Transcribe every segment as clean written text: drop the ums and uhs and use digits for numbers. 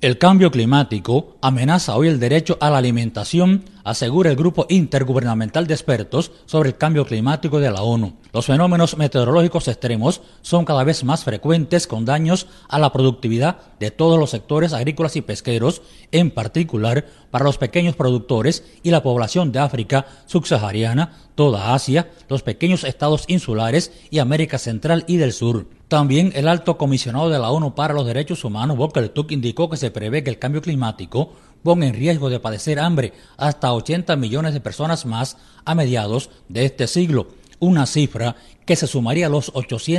El cambio climático amenaza hoy el derecho a la alimentación, asegura el Grupo Intergubernamental de Expertos sobre el Cambio Climático de la ONU. Los fenómenos meteorológicos extremos son cada vez más frecuentes, con daños a la productividad de todos los sectores agrícolas y pesqueros, en particular para los pequeños productores y la población de África subsahariana, toda Asia, los pequeños estados insulares y América Central y del Sur. También el alto comisionado de la ONU para los Derechos Humanos, Volker Turk, indicó que se prevé que el cambio climático ponga en riesgo de padecer hambre hasta 80 millones de personas más a mediados de este siglo, una cifra que se sumaría a los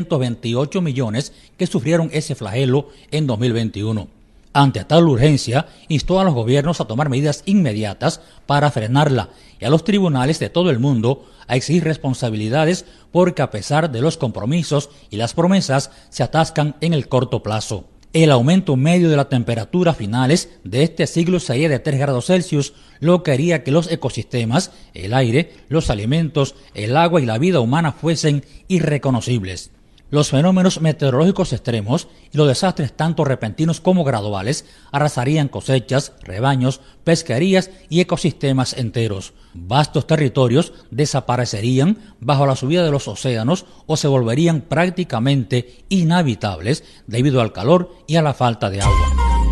828 millones que sufrieron ese flagelo en 2021. Ante tal urgencia, instó a los gobiernos a tomar medidas inmediatas para frenarla y a los tribunales de todo el mundo a exigir responsabilidades, porque a pesar de los compromisos y las promesas se atascan en el corto plazo. El aumento medio de la temperatura a finales de este siglo sería de 3 grados Celsius, lo que haría que los ecosistemas, el aire, los alimentos, el agua y la vida humana fuesen irreconocibles. Los fenómenos meteorológicos extremos y los desastres tanto repentinos como graduales arrasarían cosechas, rebaños, pesquerías y ecosistemas enteros. Vastos territorios desaparecerían bajo la subida de los océanos o se volverían prácticamente inhabitables debido al calor y a la falta de agua.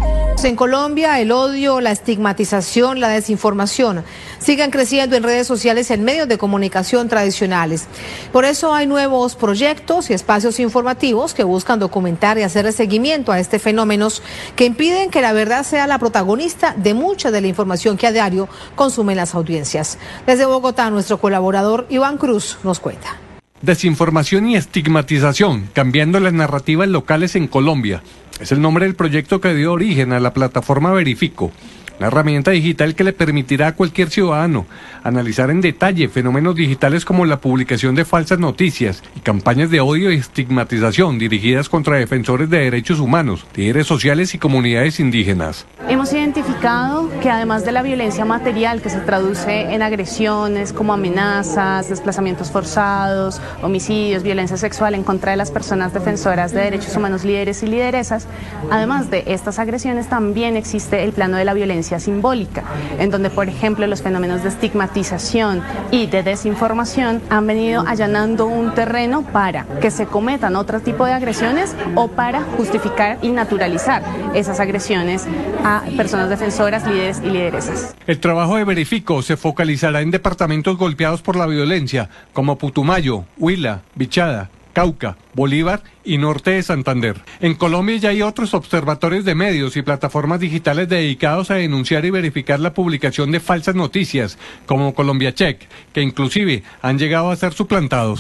En Colombia, el odio, la estigmatización, la desinformación siguen creciendo en redes sociales y en medios de comunicación tradicionales. Por eso hay nuevos proyectos y espacios informativos que buscan documentar y hacer seguimiento a este fenómeno, que impiden que la verdad sea la protagonista de mucha de la información que a diario consumen las audiencias. Desde Bogotá, nuestro colaborador Iván Cruz nos cuenta. Desinformación y estigmatización, cambiando las narrativas locales en Colombia. Es el nombre del proyecto que dio origen a la plataforma Verifico, una herramienta digital que le permitirá a cualquier ciudadano analizar en detalle fenómenos digitales como la publicación de falsas noticias y campañas de odio y estigmatización dirigidas contra defensores de derechos humanos, líderes sociales y comunidades indígenas. Hemos identificado que además de la violencia material que se traduce en agresiones como amenazas, desplazamientos forzados, homicidios, violencia sexual en contra de las personas defensoras de derechos humanos, líderes y lideresas, además de estas agresiones también existe el plano de la violencia simbólica, en donde, por ejemplo, los fenómenos de estigmatización y de desinformación han venido allanando un terreno para que se cometan otro tipo de agresiones o para justificar y naturalizar esas agresiones a personas defensoras, líderes y lideresas. El trabajo de Verifico se focalizará en departamentos golpeados por la violencia, como Putumayo, Huila, Bichada, Cauca, Bolívar y norte de Santander. En Colombia ya hay otros observatorios de medios y plataformas digitales dedicados a denunciar y verificar la publicación de falsas noticias, como Colombia Check, que inclusive han llegado a ser suplantados.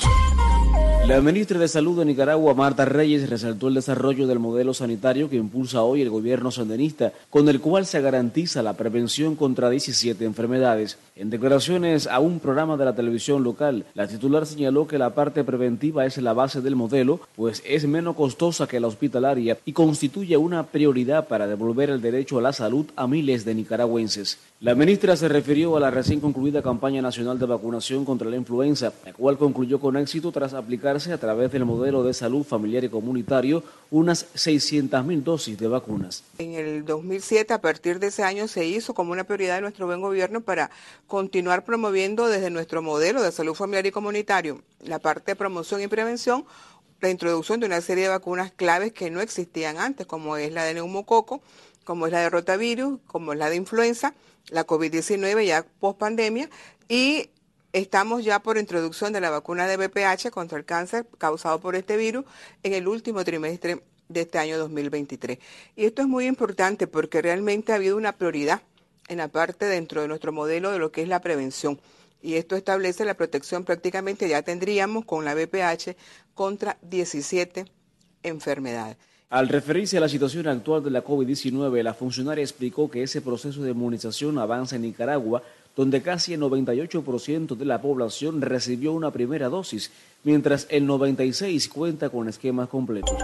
La ministra de Salud de Nicaragua, Marta Reyes, resaltó el desarrollo del modelo sanitario que impulsa hoy el gobierno sandinista, con el cual se garantiza la prevención contra 17 enfermedades. En declaraciones a un programa de la televisión local, la titular señaló que la parte preventiva es la base del modelo, pues es menos costosa que la hospitalaria y constituye una prioridad para devolver el derecho a la salud a miles de nicaragüenses. La ministra se refirió a la recién concluida campaña nacional de vacunación contra la influenza, la cual concluyó con éxito tras aplicarse a través del modelo de salud familiar y comunitario unas 600.000 dosis de vacunas. En el 2007, a partir de ese año, se hizo como una prioridad de nuestro buen gobierno para continuar promoviendo desde nuestro modelo de salud familiar y comunitario la parte de promoción y prevención, la introducción de una serie de vacunas claves que no existían antes, como es la de neumococo, como es la de rotavirus, como es la de influenza, la COVID-19 ya post pandemia, y estamos ya por introducción de la vacuna de VPH contra el cáncer causado por este virus en el último trimestre de este año 2023. Y esto es muy importante porque realmente ha habido una prioridad en la parte dentro de nuestro modelo de lo que es la prevención. Y esto establece la protección, prácticamente ya tendríamos con la VPH contra 17 enfermedades. Al referirse a la situación actual de la COVID-19, la funcionaria explicó que ese proceso de inmunización avanza en Nicaragua, donde casi el 98% de la población recibió una primera dosis, mientras el 96% cuenta con esquemas completos.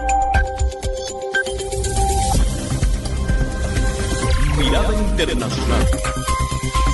Mirada Internacional.